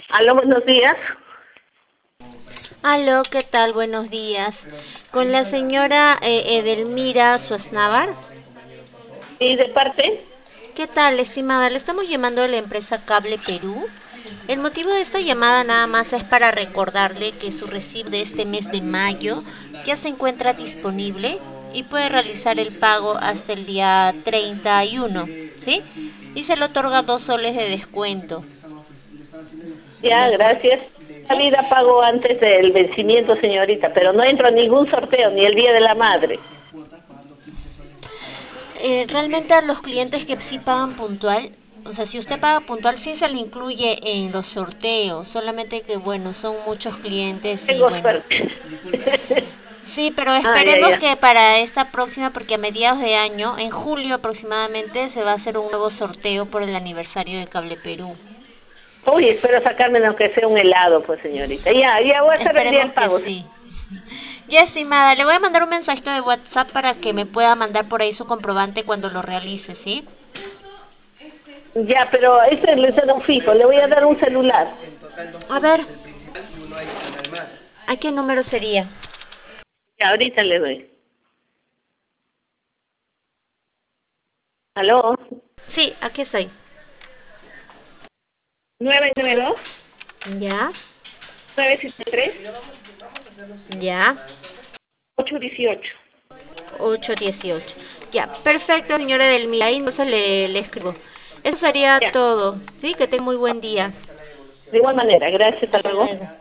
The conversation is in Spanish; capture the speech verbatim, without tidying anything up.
Aló, buenos días. Aló, ¿qué tal? Buenos días. Con la señora eh, Edelmira Suaznavar. ¿Y de parte? ¿Qué tal, estimada? Le estamos llamando de la empresa Cable Perú. El motivo de esta llamada nada más es para recordarle que su recibo de este mes de mayo ya se encuentra disponible y puede realizar el pago hasta el día treinta y uno, ¿sí? Y se le otorga dos soles de descuento. ¿De Ya, acuerdo? gracias. ¿Sí? Salida pago antes del vencimiento, señorita, pero no entro a ningún sorteo, ni el Día de la Madre. Eh, realmente a los clientes que sí pagan puntual, o sea, si usted paga puntual, sí se le incluye en los sorteos, solamente que, bueno, son muchos clientes y, Tengo bueno, suerte. sí, pero Ah, ya, esperemos ya. que para esta próxima, porque a mediados de año, en julio aproximadamente, se va a hacer un nuevo sorteo por el aniversario de Cable Perú. Uy, espero sacarme aunque sea un helado, pues, señorita. Ya, ya voy a hacer el día Esperemos el que pago. sí. Ya, estimada, le voy a mandar un mensajito de WhatsApp para que me pueda mandar por ahí su comprobante cuando lo realice, ¿sí? Ya, pero ese le da un fijo, le voy a dar un celular. A ver, ¿a qué número sería? Ya, ahorita le doy. ¿Aló? Sí, aquí estoy. nueve nueve dos, Ya, nueve siete tres, ya, ocho dieciocho. ocho dieciocho. Ya, perfecto, señora Delmira. Ahí entonces le, le escribo. Eso sería Ya, todo. Sí, que tenga muy buen día. de igual manera, gracias, hasta Hasta luego. luego.